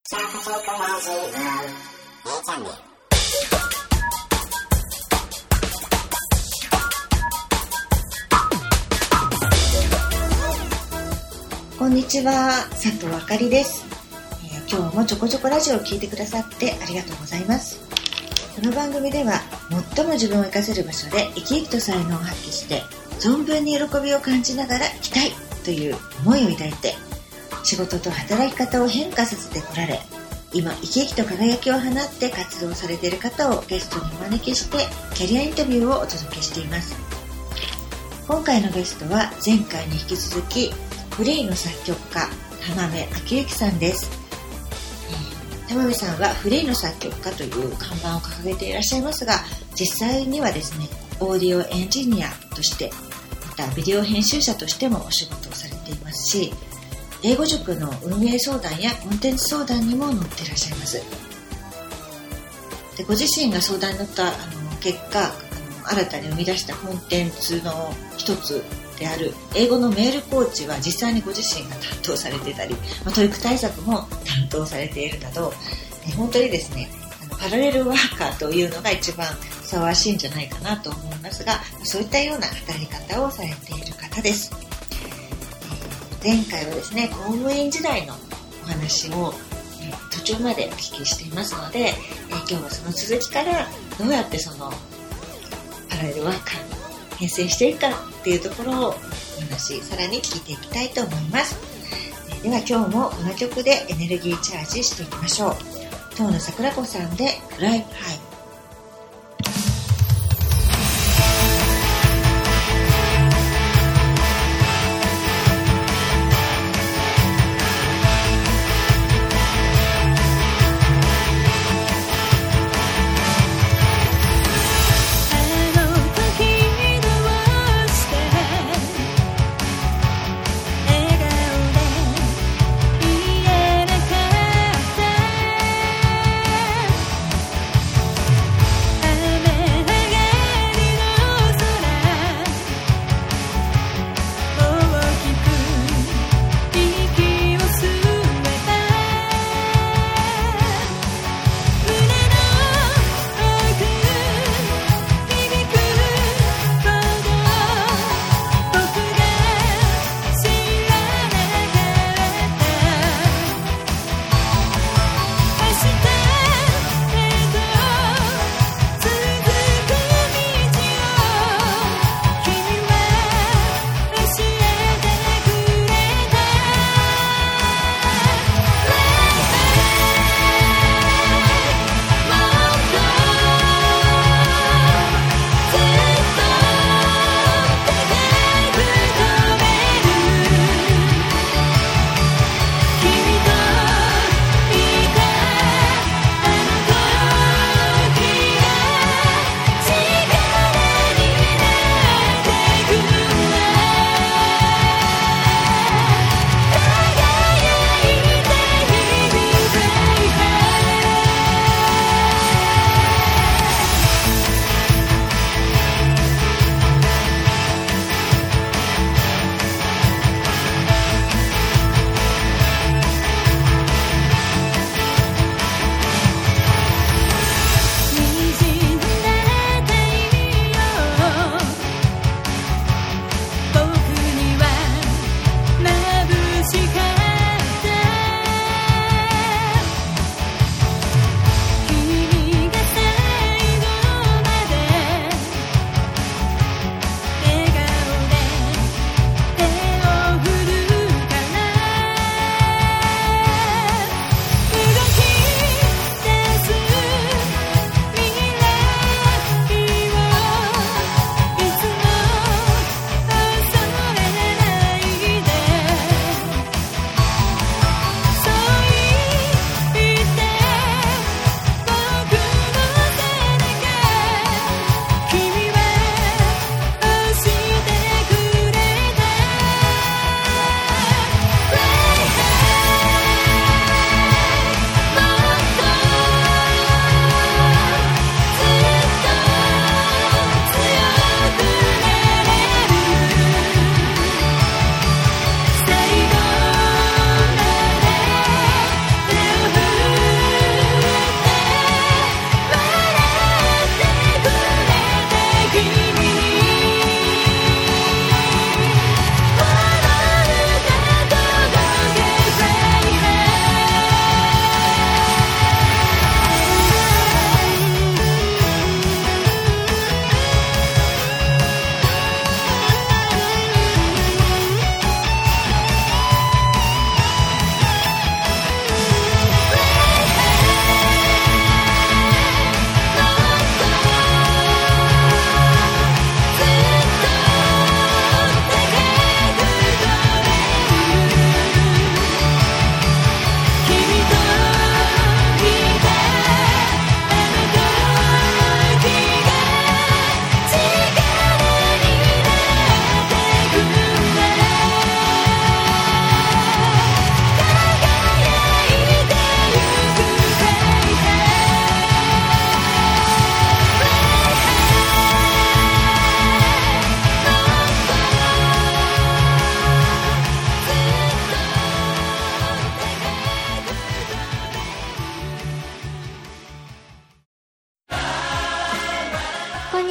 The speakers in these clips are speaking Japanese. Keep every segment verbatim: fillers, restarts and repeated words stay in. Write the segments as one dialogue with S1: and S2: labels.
S1: こんにちは、佐藤あかりです、えー、今日もちょこちょこラジオを聞いてくださってありがとうございます。この番組では最も自分を生かせる場所で生き生きと才能を発揮して存分に喜びを感じながら生きたいという思いを抱いて、仕事と働き方を変化させてこられ、今生き生きと輝きを放って活動されている方をゲストにお招きしてキャリアインタビューをお届けしています。今回のゲストは前回に引き続きフリーの作曲家浜辺明之さんです。浜辺さんはフリーの作曲家という看板を掲げていらっしゃいますが、実際にはですね、オーディオエンジニアとして、またビデオ編集者としてもお仕事をされていますし、英語塾の運営相談やコンテンツ相談にも乗っていらっしゃいます。で、ご自身が相談に乗ったあの結果、あの新たに生み出したコンテンツの一つである英語のメールコーチは実際にご自身が担当されていたり、まあ、トイック対策も担当されているなど、え本当にですね、あのパラレルワーカーというのが一番ふさわしいんじゃないかなと思いますが、そういったような働き方をされている方です。え前回はですね、公務員時代のお話をえ途中までお聞きしていますので、え今日はその続きからどうやってそのパラレルワーカーに変遷していくかっていうところをお話さらに聞いていきたいと思います。では今日もこの曲でエネルギーチャージしていきましょう。遠野桜子さんでフライハイ。
S2: 「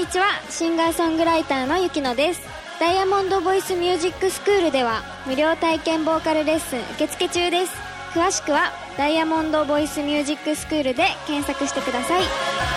S2: にちは。シンガーソングライターのゆきのです。ダイヤモンドボイスミュージックスクールでは無料体験ボーカルレッスン受付中です。詳しくはダイヤモンドボイスミュージックスクールで検索してください。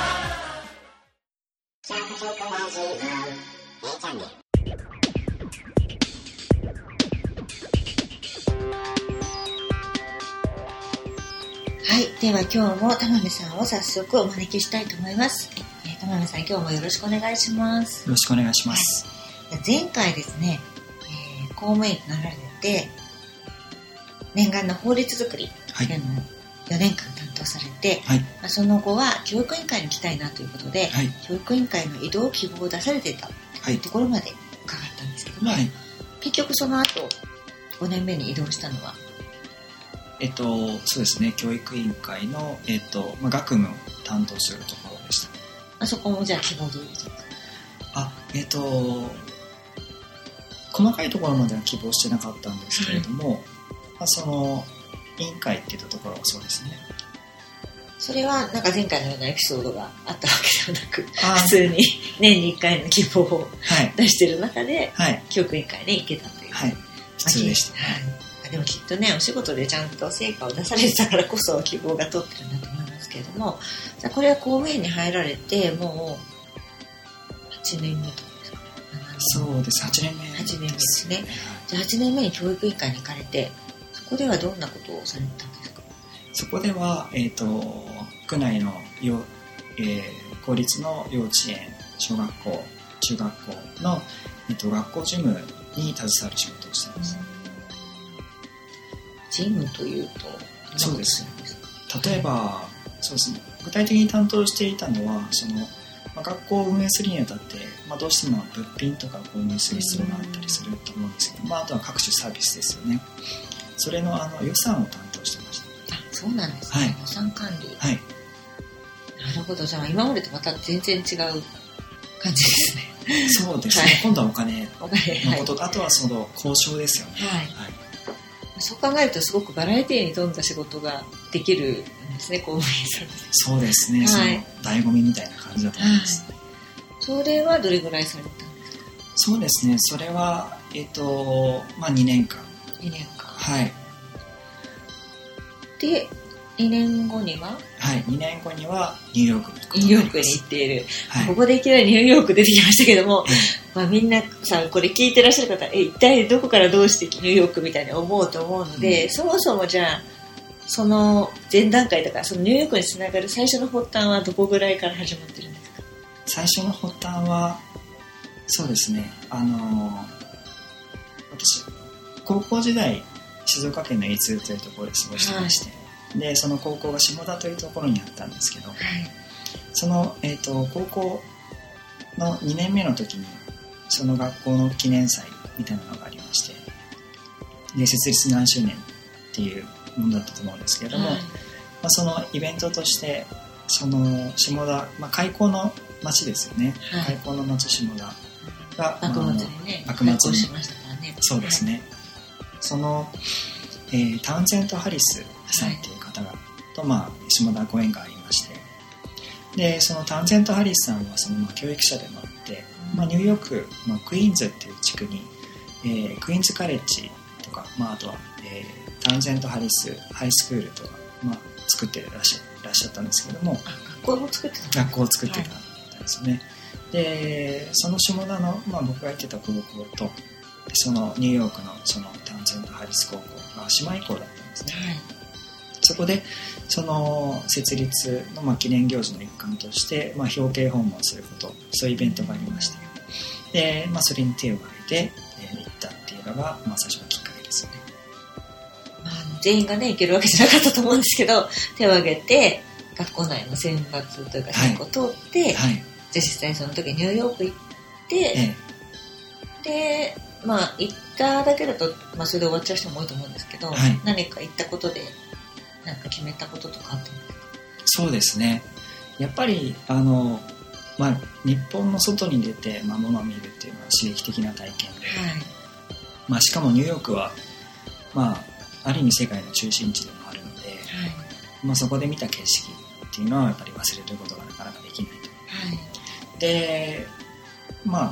S1: はい、では今日も玉見さんを早速お招きしたいと思います。えー、玉見さん、今日もよろしくお願いします。
S3: よろしくお願いします。
S1: はい、前回ですね、えー、公務員となられて念願の法律作りというのをよねんかん担当されて、はい、まあ、その後は教育委員会に行きたいなということで、はい、教育委員会の異動希望を出されていたというところまで伺ったんですけども、はい、結局その後ごねんめに異動したのは
S3: えっと、そうですね、教育委員会の、えっとまあ、学務を担当するところでした。
S1: あそこもじゃあ希望通りですか？
S3: あ、えっと細かいところまでは希望してなかったんですけれども、はい、まあ、その委員会っていったところはそうですね。
S1: それはなんか前回のようなエピソードがあったわけではなく、普通に年にいっかいの希望を、はい、出している中で、はい、教育委員会に行けたという、
S3: はい、普通でした、はい。
S1: でもきっとね、お仕事でちゃんと成果を出されてたからこそ希望が通ってるんだと思いますけれども、じゃあこれは公務員に入られてもうはちねんめとかですか？
S3: そうです、はちねんめ
S1: はちねんめですね。じゃあはちねんめに教育委員会に行かれて、そこではどんなことをされたんですか？
S3: そこでは、えーと、区内の、えー、公立の幼稚園、小学校、中学校の、えーと、学校事務に携わる仕事をしています。
S1: 事務というと
S3: そうです。例えば、そうですね、具体的に担当していたのはその、まあ、学校を運営するにあたって、まあ、どうしても物品とか購入する必要があったりすると思うんですけど、まあ、あとは各種サービスですよね。それの、あの予算を担当してました。
S1: あ、そうなんですね、はい、予算管理、
S3: はい、
S1: なるほど。じゃあ今までとまた全然違う感じですね。
S3: そうですね、はい、今度はお金のこと、はい、あとはその交渉ですよね。
S1: はい、はい、そう考えるとすごくバラエティに富んだ仕事ができるんですね、公務員さんです。
S3: そうですね、はい、その醍醐味みたいな感じだと思います、はい、
S1: それはどれぐらいされたんですか？
S3: そうですね、それは、えーとまあ、にねんかん。
S1: にねんかん、
S3: はい。
S1: でにねんごには
S3: はい、にねんごにはニューヨークに行くこと
S1: にニューヨークに行っている、はい、ここでいきなりニューヨーク出てきましたけども、まあ、みんなさこれ聞いてらっしゃる方、え一体どこからどうしてニューヨークみたいに思うと思うので、うん、そもそもじゃあその前段階とかそのニューヨークにつながる最初の発端はどこぐらいから始まってるんですか？
S3: 最初の発端はそうですね、あのー、私高校時代静岡県の伊豆というところで過ごしてまして、はい、でその高校が下田というところにあったんですけど、はい、その、えーと、高校のにねんめの時にその学校の記念祭みたいなのがありまして、で設立何周年っていうものだったと思うんですけれども、はい、まあ、そのイベントとしてその下田、まあ、開港の町ですよね、はい、開港の町下田が
S1: 幕末にね
S3: 幕末に
S1: しましたからね。
S3: そうですね、はい、その、えー、タウンゼント・ハリスさんっていう方が、はい、と、まあ、下田ご縁がありまして、でそのタウンゼント・ハリスさんはその、まあ、教育者でもあって、うん、まあ、ニューヨークのクイーンズっていう地区に、えー、クイーンズカレッジとか、まあ、あとは、えー、タウンゼント・ハリスハイスクールとか、まあ、作ってらっしゃ、らっしゃったんですけども、
S1: 学校を作ってた
S3: 学校を作ってたんですよね、はい、でその下田の、まあ、僕が行ってた高校とそのニューヨークのそのタウンゼント・ハリス高校が姉妹校だったんですね、はい、そこでその設立の、まあ、記念行事の一環として、まあ、表敬訪問すること、そういうイベントがありまして、で、まあ、それに手を挙げて、えー、行ったっていうのが、まあ、最初のきっかけですよね。
S1: まあ、全員がね行けるわけじゃなかったと思うんですけど、手を挙げて学校内の選抜というか選考を通って、はいはい、じゃあ実際その時ニューヨーク行って、ええ、でまあ行っただけだと、まあ、それで終わっちゃう人も多いと思うんですけど、はい、何か行ったことで何か決めたこととかあったんですか？
S3: そうですね、やっぱりあの、まあ、日本の外に出て、まあ、物を見るっていうのは刺激的な体験で、はい、まあ、しかもニューヨークは、まあ、ある意味世界の中心地でもあるので、はい、まあ、そこで見た景色っていうのはやっぱり忘れることがなかなかできないと、はい、でまあ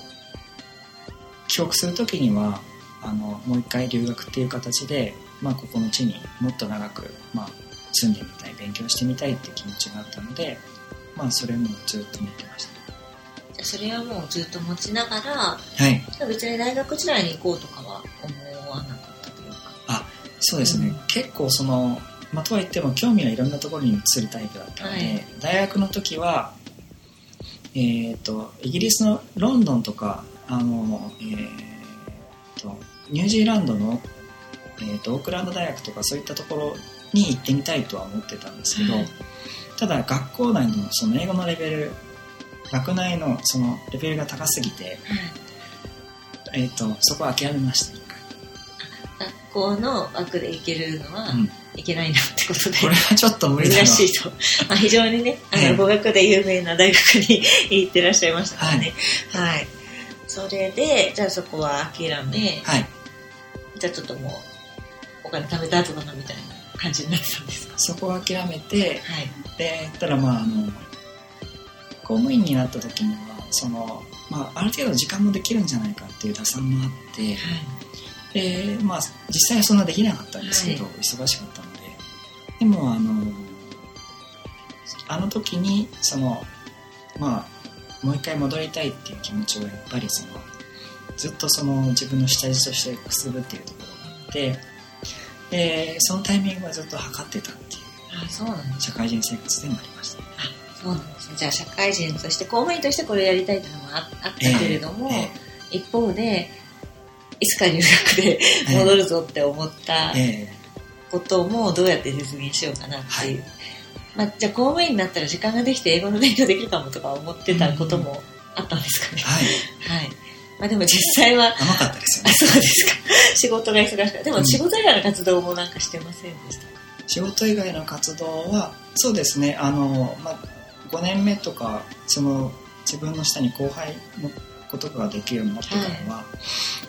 S3: 帰国する時にはあのもう一回留学っていう形で、まあ、ここの地にもっと長く、まあ、住んでみたい、勉強してみたいっていう気持ちがあったので、まあ、それもずっと持ってました。
S1: じゃあそれはもうずっと持ちながら、
S3: はい、
S1: じゃあ別に大学時代に行こうとかは思わなかったというか。
S3: あ、そうですね、うん、結構その、まあ、とはいっても興味はいろんなところに移るタイプだったので、はい、大学の時は、えー、とイギリスのロンドンとかあの、えー、とニュージーランドの、えー、とオークランド大学とかそういったところに行ってみたいとは思ってたんですけど、はい、ただ学校内のその英語のレベル、学内のそのレベルが高すぎて、はい、えー、とそこは諦めました。
S1: 学校の枠で行けるのは、うん、いけないなってことで、
S3: これはちょっと無理だな、
S1: 難しいと、まあ、非常にね、あの、ええ、語学で有名な大学に行ってらっしゃいましたからね、はい、はい、それでじゃあそこは諦め、はい、じゃあちょっともうお金貯めた後だなみたいな感じになってたんですか？
S3: そこは諦めて、はい、でただまああの公務員になった時にはその、まあ、ある程度時間もできるんじゃないかっていう打算もあって、はい、でまあ、実際はそんなできなかったんですけど、はい、忙しかったので、でもあのあの時にその、まあ、もう一回戻りたいっていう気持ちをやっぱりそのずっとその自分の下地としてくすぶっているところがあって、でそのタイミングはずっと測ってたっていう、
S1: あ、そうなんです、
S3: 社会人生活でもありました。
S1: あ、そうなんですね。じゃあ社会人として公務員としてこれやりたいというのも あ, あったけれども、えーえー、一方でいつか留学で戻るぞって思ったこともどうやって実現しようかなっていう、えーまあ、じゃあ公務員になったら時間ができて英語の勉強できるかもとか思ってたこともあったんですかね、うん、はい、はい、まあ、でも実際は
S3: 甘かったですよね。
S1: あ、そうですか。仕事が忙しかった。でも仕事以外の活動もなんかしてませんでしたか？
S3: うん、仕事以外の活動はそうですね、あの、まあ、ごねんめとかその自分の下に後輩のことができるようになってからは、はい、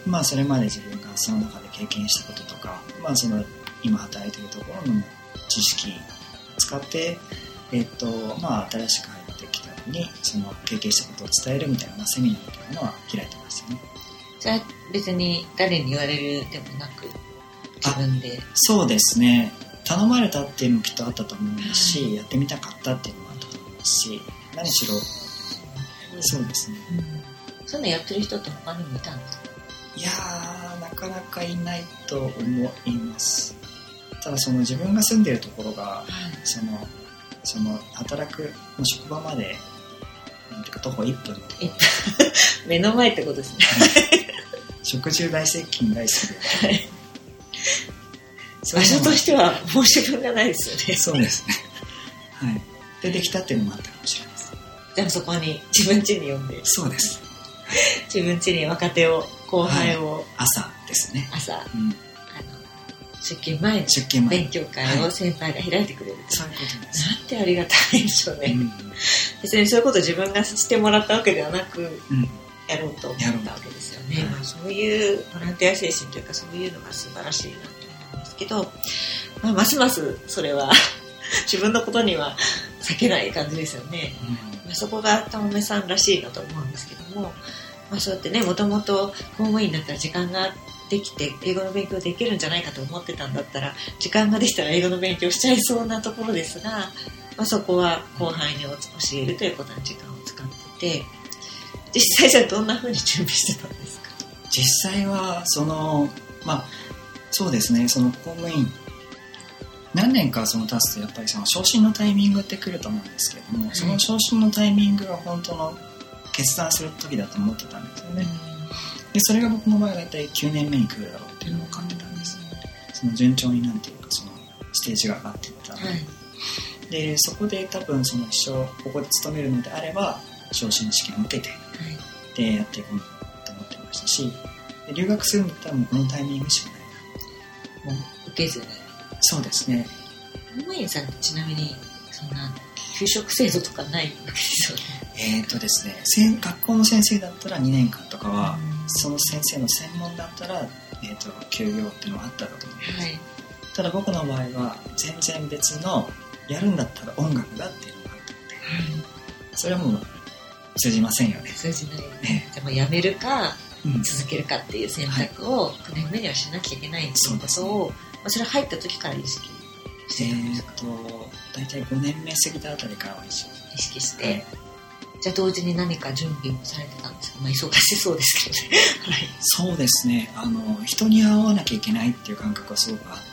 S3: まあそれまで自分がその中で経験したこととか、まあその今働いているところの知識を使って、えっとまあ新しく入ってきたのにその経験したことを伝えるみたいなセミナーみたいなのは開いてましたね。
S1: じゃあ別に誰に言われるでもなく自分で？
S3: そうですね。頼まれたっていうのもきっとあったと思いますし、はい、やってみたかったっていうのもあったと思いますし、何しろ、うん、そうですね。
S1: うん、そういうのやってる人って他にもいたんですか？
S3: いやー、なかなかいないと思います。ただその自分が住んでるところが、はい、そのその働く職場までなんていうか徒歩いっぷんって
S1: 目の前ってことですね。
S3: 食中大接近大好きで、はい、
S1: 場所としては申し分がないですよね。
S3: そうですね。はい。でできたっていうのもあったかもしれないです。
S1: じゃあそこに自分家に呼んで。
S3: そうです。
S1: 自分家に若手を後輩を、はい、
S3: 朝ですね。
S1: 朝、うん、あの出勤前に
S3: 出勤前
S1: 勉強会を先輩が開いてくれる、はい、
S3: そういうことです。
S1: なんてありがたいでしょうね。うん、別にそういうこと自分がしてもらったわけではなく、うん、やろうと思ったわけですよね。まあ、そういうボランティア精神というかそういうのが素晴らしいなと思うんですけど、まあ、ますますそれは自分のことには避けない感じですよね。うん、まあ、そこがたもめさんらしいなと思うんですけども、まあ、そうやってね、もともと公務員だったら時間ができて英語の勉強できるんじゃないかと思ってたんだったら時間ができたら英語の勉強しちゃいそうなところですが、まあ、そこは後輩に教えるということに時間を使ってて、実際じゃあどんな風に準備してたんですか？
S3: 実際はそのまあそうですね、その公務員何年かその経つとやっぱりその昇進のタイミングって来ると思うんですけれども、はい、その昇進のタイミングが本当の決断する時だと思ってたんですよね。でそれが僕の場合は大体きゅうねんめに来るだろうっていうのを分かってたんです。その順調になんていうかそのステージが上がっていったので、はい、でそこで多分その一生ここで勤めるのであれば昇進試験を受けて、はい、でやっていこうと思ってましたし、で留学するんだったらもうこのタイミングしかないな。も
S1: う受けずに。
S3: そうですね。
S1: 公務員さんってちなみにそんな給食制度とかないわけですよね。
S3: えーとですね、学校の先生だったらにねんかんとかは、うん、その先生の専門だったら、えーと休業っていうのはあったかと思います、はい、ただ僕の場合は全然別のやるんだったら音楽だっていうのがあったので、はい、それはもう通じませんよね。
S1: 通じないよ
S3: え
S1: ね。でもやめるか、
S3: うん、
S1: 続けるかっていう選択をくねんめにはしなきゃいけないっていうことを、そ,、ね、まあ、それ入った時から意識してたんですか？えーと大体ごねんめ過ぎたあたりからは意識して、はい、じゃあ同時に何か準備もされてたんですか？まあ、忙しそうですけどね。はい、
S3: そうですね、あの人に会わなきゃいけないっていう感覚はすごくあって、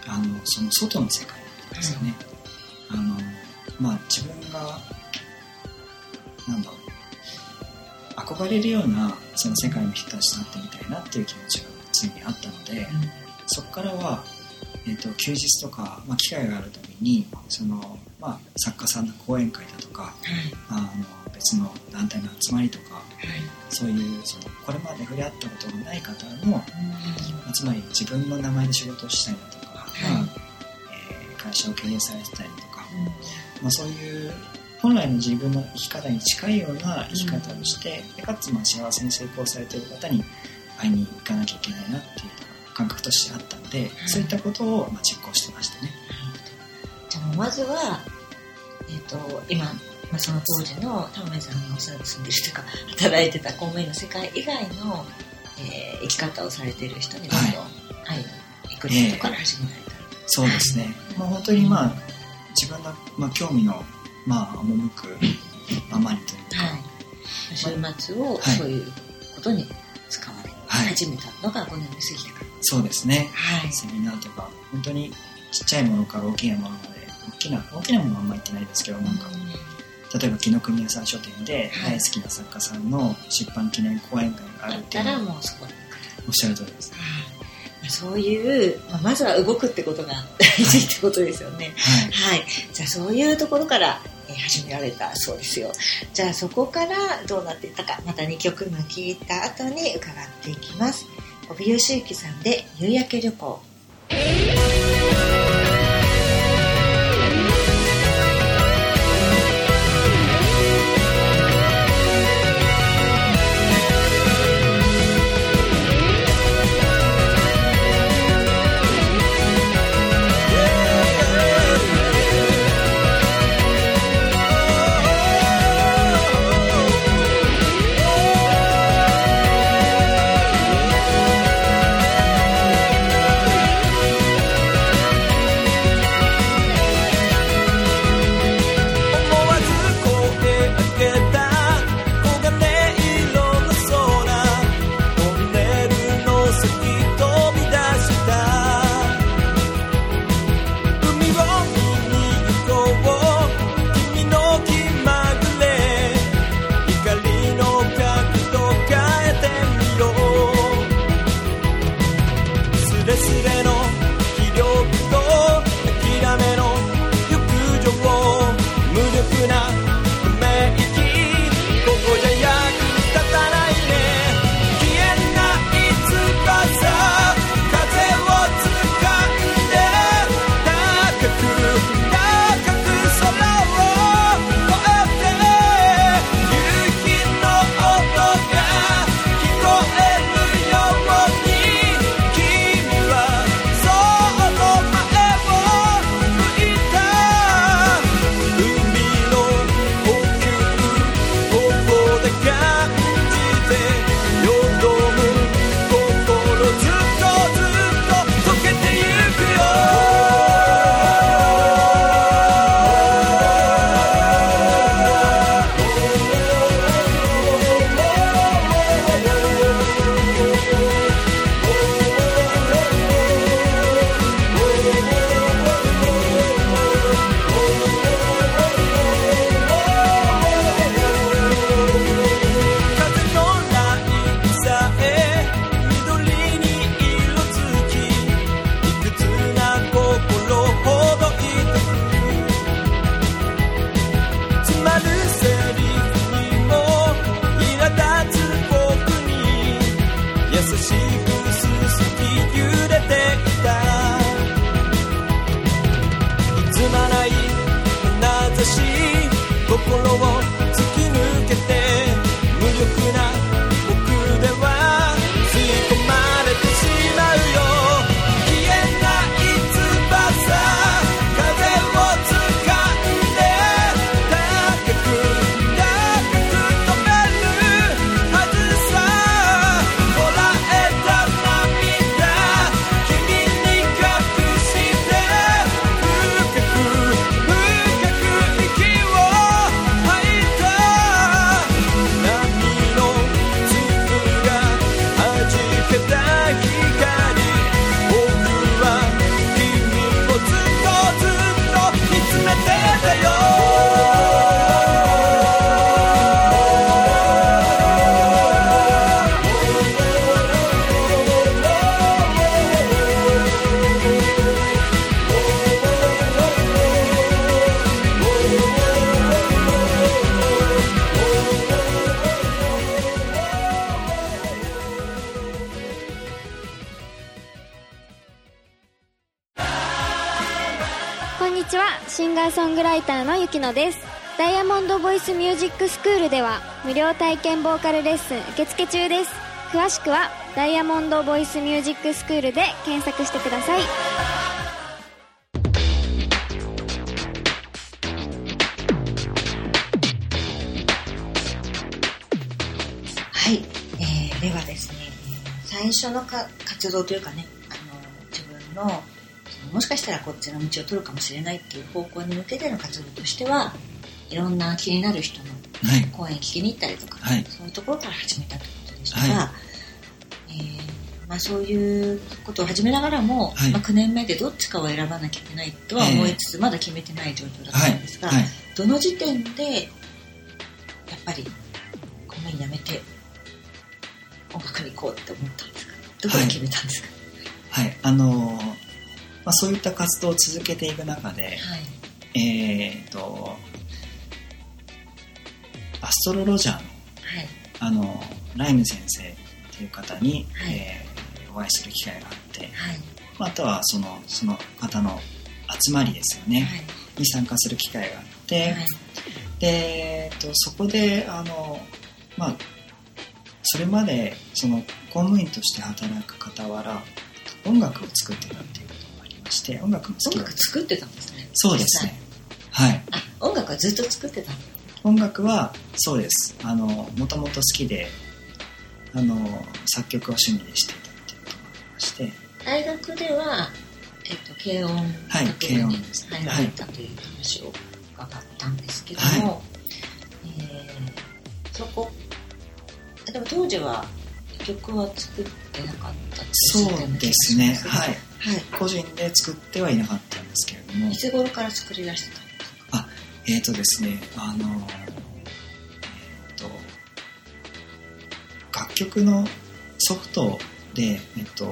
S3: はい、あのその外の世界ですよね、はい、あのまあ、自分がなんだろう憧れるようなその世界の人たちになってみたいなっていう気持ちが常にあったので、うん、そこからは、えーと、休日とか、まあ、機会があるたびにその、まあ、作家さんの講演会だとか、うん、あの別の団体の集まりとか、うん、そういうそのこれまで触れ合ったことがない方の、うん、まあ、つまり自分の名前で仕事をしたりだとか、うん、まあえー、会社を経営されてたりとか、うん、まあ、そういう本来の自分の生き方に近いような生き方をして、うん、でかつまあ幸せに成功されている方に会いに行かなきゃいけないなっていう感覚としてあったので、うん、そういったことをまあ実行してましたね。
S1: じゃあもうまずは、えー、と今、まあ、その当時の田辺さんがお世話に住んでるというか働いてた公務員の世界以外の、えー、生き方をされている人にどんどん会いに行くことから始められた、えー、
S3: そうですね、まあ、本当にまあ自分の、まあ、興味のまあ赴くままにというか、
S1: はい、週末をそういうことに使われ始めたのがごねんめ過ぎてから、
S3: そうですね、
S1: はい、
S3: セミナーとか本当にちっちゃいものから大きなものまで大きな大きなものはあんまり言ってないですけど、なんか、うん、例えば紀ノ国屋さん書店で大好きな作家さんの出版記念講演会があるっていうのを、
S1: だったらもうそこに
S3: おっしゃる通りです、
S1: うん、そういう、まあ、まずは動くってことが大事ってことですよね。はい、はい、じゃあそういうところから始められたそうですよ。じゃあそこからどうなっていったか、またにきょくめ聴いた後に伺っていきます。帯吉行さんで夕焼け旅行。
S4: 風を掴んで高く
S2: んにちは。シンガーソングライターのゆきのです。ダイヤモンドボイスミュージックスクールでは無料体験ボーカルレッスン受付中です。詳しくはダイヤモンドボイスミュージックスクールで検索してください。
S1: はい、えー、ではですね、最初のか活動というかね、あの自分のもしかしたらこっちの道を取るかもしれないっていう方向に向けての活動としては、いろんな気になる人の講演聞きに行ったりとか、はい、そういうところから始めたということでしたが、はい、えーまあ、そういうことを始めながらも、はい、まあ、きゅうねんめでどっちかを選ばなきゃいけないとは思いつつ、えー、まだ決めてない状況だったんですが、はいはい、どの時点でやっぱり公務員辞めて音楽に行こうって思ったんですか？どこで決めたんですか？
S3: はい、はい、あのーまあ、そういった活動を続けていく中で、はい、えーとアストロロジャーの、はい、あのライム先生という方に、はい、えー、お会いする機会があって、はい、あとはその、その方の集まりですよね、はい、に参加する機会があって、はい、で、えーと、そこであの、まあ、それまでその公務員として働く傍ら音楽を作ってたっていうこともありまして、音楽も好きだった。
S1: 音楽作ってたんですね。
S3: そうですね、はい。
S1: あ、音楽はずっと作ってたの？
S3: 音楽はそうです。あのもともと好きで、あの作曲を趣味でしていたっていうことがありまして、
S1: 大学では、えっと、軽音
S3: 楽部に
S1: 入られたという話を伺ったんですけども、はい、えー、そこでも当時は曲は作ってなかったです
S3: よね。そうですね、はい、はい、個人で作ってはいなかったんですけれども。
S1: いつ頃から作り出してたんですか？
S3: あ、えーとですね、あの、えーと、楽曲のソフトで、えっと、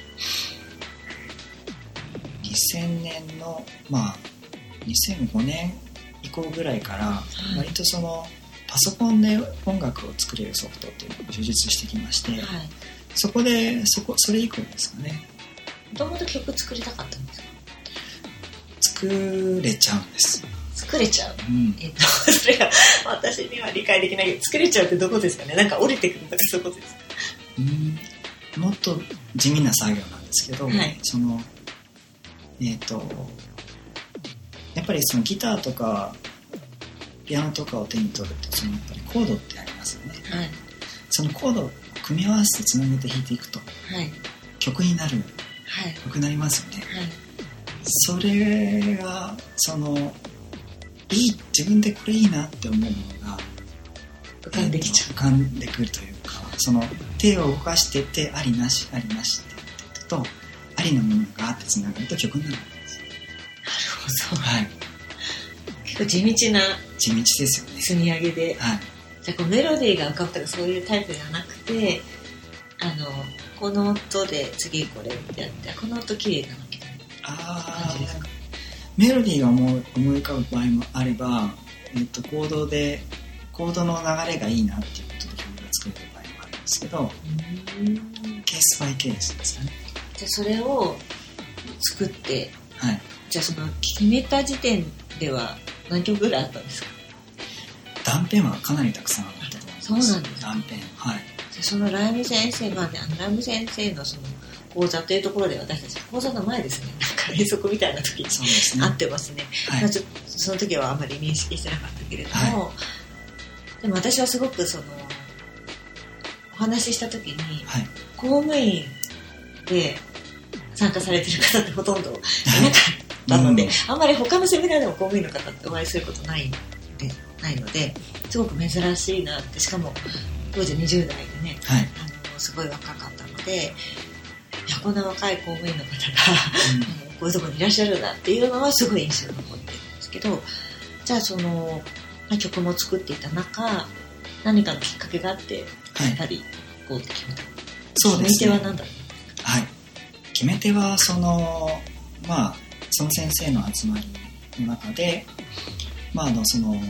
S3: にせんねんの、まあ、にせんごねん以降ぐらいから、割とその、パソコンで音楽を作れるソフトっていうのが充実してきまして、はい、そこで、そこ、それ以降ですかね。
S1: もともと曲作りたかったんですか？
S3: 作れちゃうんです。
S1: 作れちゃう、うん、えっとそれが私には理解できないけど、作れちゃうってどこですかね？なんか降りてくるとかそういうことですか？
S3: うん、もっと地味な作業なんですけど、はい、そのえっとやっぱりそのギターとかピアノとかを手に取ると、そのやっぱりコードってありますよね、はい、そのコードを組み合わせてつなげて弾いていくと、はい、曲になる、はい、曲になりますよね、はい、それがそのいい、自分でこれいいなって思うものが
S1: 浮かんできちゃう、
S3: 浮かんでくるというか、その手を動かしていってありなしありなしって言っていくと、ありのものがあってつながると曲になるんです。
S1: なるほど、はい、結構地道な
S3: 地道ですよね、
S1: 積み上げで、
S3: はい、
S1: じゃあこうメロディーが浮かぶとかそういうタイプではなくて、あのこの音で次これってやって、この音綺麗だなみたいな感じですか？
S3: メロディーが思い浮かぶ場合もあれば、えっと、コードでコードの流れがいいなっていうことで曲が作れる場合もあるんですけど、うーん、ケースバイケースですかね。
S1: じゃあそれを作って、はい、じゃあその決めた時点では何曲ぐらいあったんですか？
S3: 断片はかなりたくさんあったと思います。
S1: そうなんですか。
S3: 断片、はい。
S1: じゃあそのライム先生がね、あのライム先生のその講座というところで、私たち講座の前ですね、なんか遠足みたいな時に会ってますね。はい、ちょっとその時はあまり認識してなかったけれども、はい、でも私はすごくそのお話しした時に、はい、公務員で参加されてる方ってほとんどいなかったので、はい、うん、あんまり他のセミナーでも公務員の方ってお会いすることないでないので、すごく珍しいなって、しかも当時にじゅう代でね、はい、あのすごい若かったので、いやこんな若い公務員の方が、うん、こういうところにいらっしゃるなっていうのはすごい印象に残ってるんですけど、じゃあその曲も作っていた中、何かのきっかけがあってやっぱりこうって決めた、はい、そうですね、決め手は何だったんですか？
S3: はい、決め手はそのまあその先生の集まりの中で、まああのその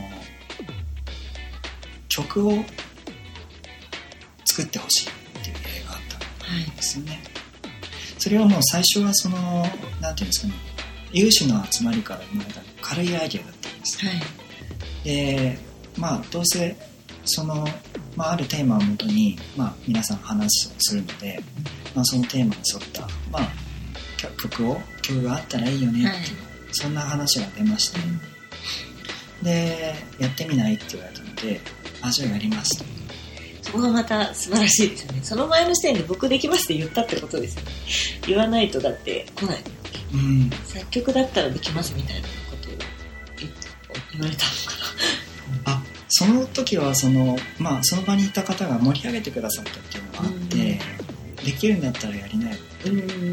S3: 曲を作ってほしいっていう例があったんですよね、はい、それはもう最初はそのなんていうんですかね、 有志の集まりから生まれた軽いアイデアだったんです、
S1: はい、
S3: でまあどうせその、まあ、あるテーマをもとに、まあ、皆さん話をするので、まあ、そのテーマに沿った、まあ、曲を曲があったらいいよねって、はい、そんな話が出まして、うん、でやってみないって言われたので、あ、じゃあやりますと。
S1: そこがまた素晴らしいですよね。その前の時点で僕できますって言ったってことですよね。言わないとだって来ない、うん、作曲だったらできますみたいなことを言われたのかな。
S3: あ、その時はその、まあ、その場にいた方が盛り上げてくださったっていうのがあって、うん、できるんだったらやりなよ、うん、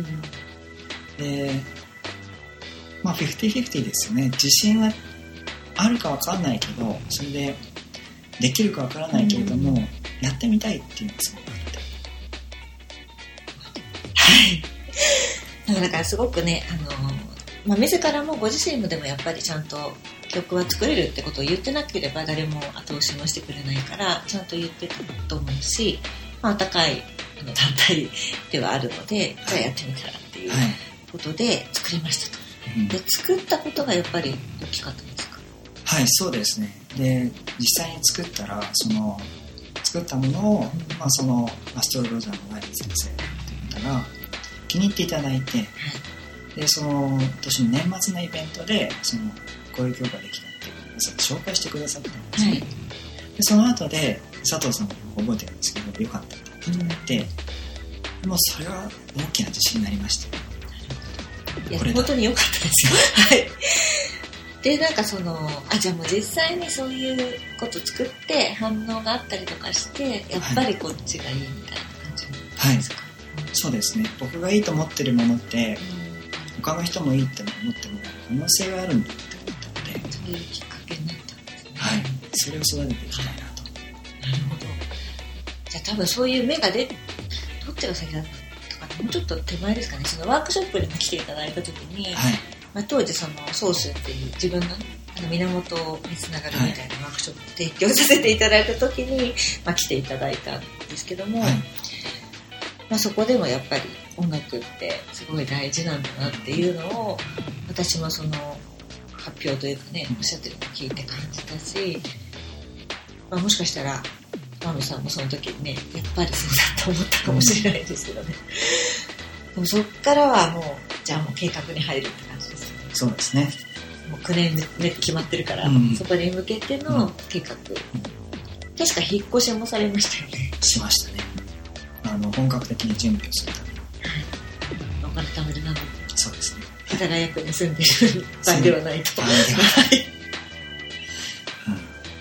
S3: でまあフィフティフィフティですよね。自信はあるか分かんないけど、それでできるか分からないけれども、うん、やってみたいっていうのがすごくあって、
S1: はい。だからすごくね、あの、まあ、自らもご自身もでもやっぱりちゃんと曲は作れるってことを言ってなければ誰も後押しもしてくれないからちゃんと言ってたと思うし、まあ、高いあの団体ではあるので、じゃあやってみたらっていうことで作りましたと、はい、で作ったことがやっぱり大きかったんですか？
S3: はい、そうですね。で実際に作ったらその作ったものを、まあ、そのアストロロジャーのワイリ先生って言ったら気に入っていただいて、はい、でその年の年末のイベントでそのこういう曲ができたっていう紹介してくださったんですね、はい、でその後で佐藤さんも覚えてるんですけどよかったって言っていただいて、うん、もうそれは大きな自信になりました。
S1: いや本当に良かったですよはいでなんかそのあじゃあもう実際にそういうこと作って反応があったりとかしてやっぱりこっちがいいみたいな感じなんですか？はい、そうですね。
S3: 僕がいいと思ってるものって、うん、他の人もいいって思っても可能性があるんだって思ったので、
S1: そういうきっかけになったんですね。
S3: はい、それを育てていきたいなと。なる
S1: ほど。じゃあ多分そういう芽が出どっちが先だったとかもうちょっと手前ですかね。そのワークショップにも来ていただいた時に、はい、まあ、当時そのソースっていう自分のあの源につながるみたいなワークショップを提供させていただいた時に、まあ、来ていただいたんですけども、はい、まあ、そこでもやっぱり音楽ってすごい大事なんだなっていうのを私もその発表というかね、おっしゃってるのを聞いて感じたし、まあ、もしかしたらマミさんもその時にねやっぱりそうだと思ったかもしれないですけどね、うん、でもそっからはもうじゃあもう計画に入るって感じですよね。
S3: そうですね。
S1: もうくねんめって決まってるから、うん、そこに向けての計画、うん、確か引っ越しもされましたよね。
S3: しましたね。あの本格的に準備をするために、
S1: はい、お金貯めるなど
S3: そうですね。
S1: 世田谷区に住んでる場合ではないと。
S3: 場合ではない、うん、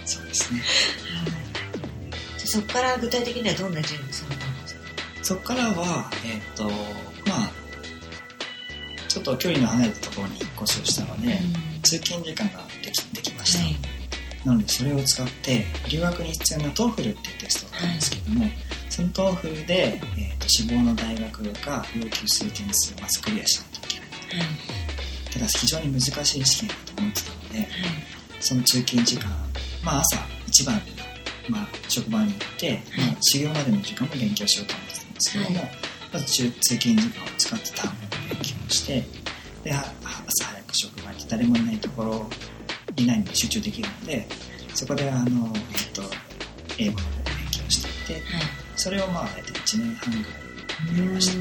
S3: そうですね。
S1: そこから具体的にはどんな準備されたんですか？
S3: そこからは、えっと、まあ、ちょっと距離の離れたところに引っ越しをしたので、うん、通勤時間ができ、できました、はい。なので、それを使って、留学に必要なトーフルっていうテストがあるんですけども、はい、そのトーフルで、えっと、志望の大学が要求する点数をまずクリアしないといけない。はい、ただ、非常に難しい試験だと思ってたので、はい、その通勤時間、まあ、朝一番にまあ、職場に行って、まあ、修行までの時間も勉強しようと思ってたんですけども、はい、まず通勤時間を使って単語の勉強をしてで朝早く職場に誰もいないところ以内に集中できるのでそこであの、えっと、英語の勉強をしていて、はい、それをまあ大体いちねんはんぐらいやりました。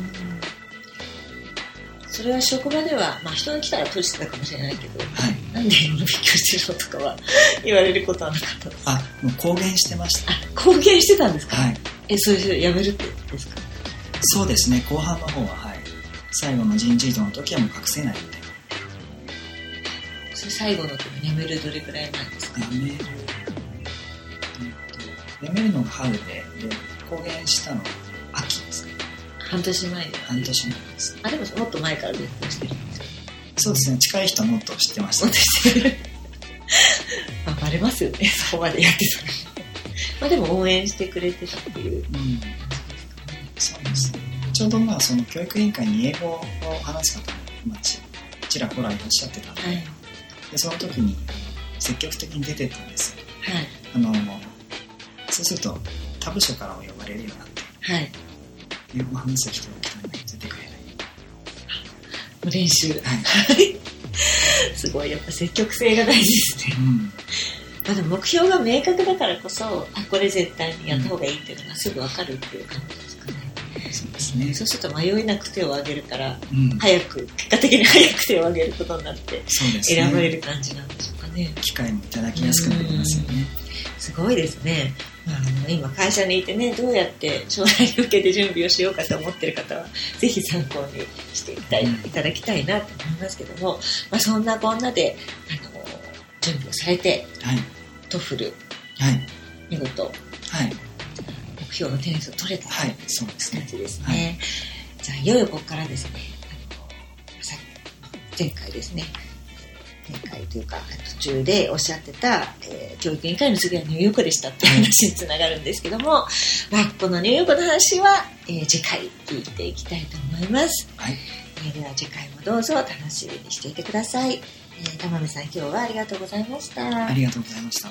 S1: それは職場では、まあ、人に来たら閉じてたかもしれないけど、はい、なんで英語の勉強してるのとかは言われることはなかったですか？
S3: あ、もう公言してました。
S1: あ、公言してたんですか？
S3: はい。
S1: え、それやめるってですか？
S3: そうですね、後半の方は、はい、最後の人事異動の時はもう隠せないみたいな。
S1: それ最後の時やめるどれくらい前ですか？
S3: やめる、えっと、やめるのが春で、で公言したのが秋ですか？
S1: 半年前で。
S3: 半年前です。
S1: あ、でももっと前から勉強してるんですか？
S3: そうですね、近い人はもっと知ってましたね。
S1: まあ、バレますよね、そこまでやってたら。まあでも応援してくれてたっていう、うん、
S3: そうですね。ちょうどまあその教育委員会に英語を話す方も、まあ、ち, ちらほらいらっしゃってたので、はい、でその時にあの積極的に出てったんですよ。はい、あのそうすると他部署からも呼ばれるようになって、はい、英語を話す人が来たのに出てくれない。
S1: 練習。
S3: はい。
S1: すごいやっぱ積極性が大事ですね、うん、まあ、でも目標が明確だからこそ、あ、これ絶対にやった方がいいっていうのがすぐ分かるっていう感じですかね。
S3: そうですね。
S1: そうすると迷いなく手を挙げるから、うん、早く結果的に早く手を挙げることになって選ばれる感じなんでしょうかね。
S3: 機会もいただきやすくなりますよね。
S1: すごいですね。あの今会社にいてね、どうやって将来に向けて準備をしようかと思っている方はぜひ参考にしていただい、うん、いただきたいなと思いますけども、まあ、そんなこんなであの準備をされて、はい、トフル、はい、見事、はい、目標の点数を取れたという感じですね。はい、じゃあいよいよここからですね、あの前回ですね、前回というか途中でおっしゃってた、えー、教育委員会の次はニューヨークでしたっていう話につながるんですけども、まあ、このニューヨークの話は、えー、次回聞いていきたいと思います。はい、えー、では次回もどうぞ楽しみにしていてください。えー、玉見さん、今日はありがとうございました。
S3: ありがとうございました。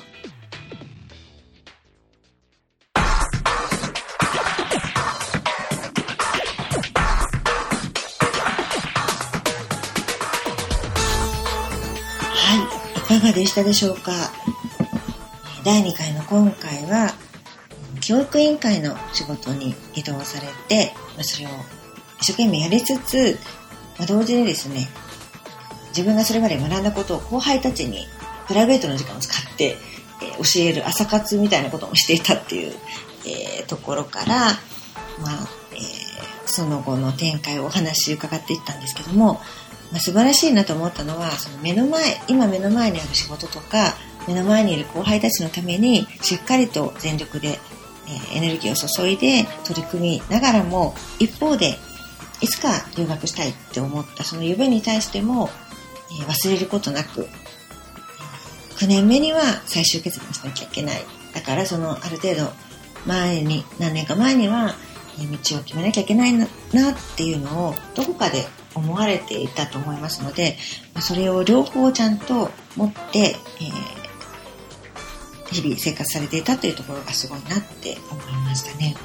S1: いかがでしたでしょうか。だいにかいの今回は教育委員会の仕事に移動されて、それを一生懸命やりつつ、同時にですね、自分がそれまで学んだことを後輩たちにプライベートの時間を使って教える朝活みたいなこともしていたっていう、えー、ところから、まあえー、その後の展開をお話伺っていったんですけども、まあ、素晴らしいなと思ったのは、その目の前、今目の前にある仕事とか、目の前にいる後輩たちのためにしっかりと全力で、えー、エネルギーを注いで取り組みながらも、一方でいつか留学したいって思ったその夢に対しても、えー、忘れることなく、きゅうねんめには最終決断しなきゃいけない。だからそのある程度前に、何年か前には道を決めなきゃいけないなっていうのをどこかで思われていたと思いますので、それを両方ちゃんと持って、えー、日々生活されていたというところがすごいなって思いましたね。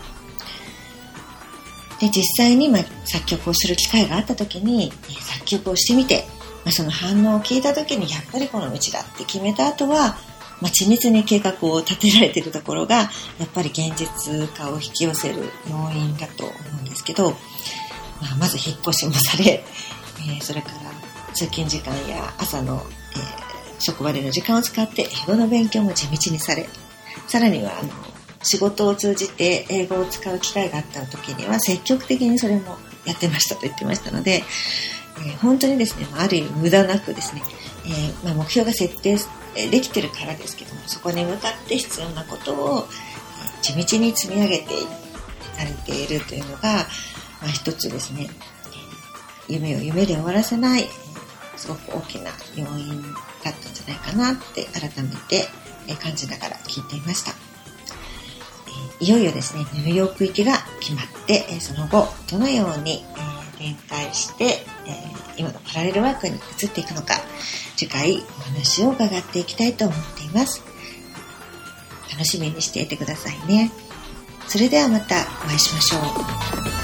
S1: で、実際に、まあ、作曲をする機会があった時に、作曲をしてみて、まあ、その反応を聞いた時にやっぱりこの道だって決めた後は、まあ、緻密に計画を立てられているところがやっぱり現実化を引き寄せる要因だと思うんですけど、まあ、まず引っ越しもされ、えー、それから通勤時間や朝の、えー、職場での時間を使って英語の勉強も地道にされ、さらにはあの仕事を通じて英語を使う機会があった時には積極的にそれもやってましたと言ってましたので、えー、本当にですね、ある意味無駄なくですね、えーまあ、目標が設定できてるからですけども、そこに向かって必要なことを地道に積み上げてされているというのが、まあ、一つですね、夢を夢で終わらせないすごく大きな要因だったんじゃないかなって改めて感じながら聞いていました。いよいよですね、ニューヨーク行きが決まって、その後どのように展開して今のパラレルワークに移っていくのか、次回お話を伺っていきたいと思っています。楽しみにしていてくださいね。それではまたお会いしましょう。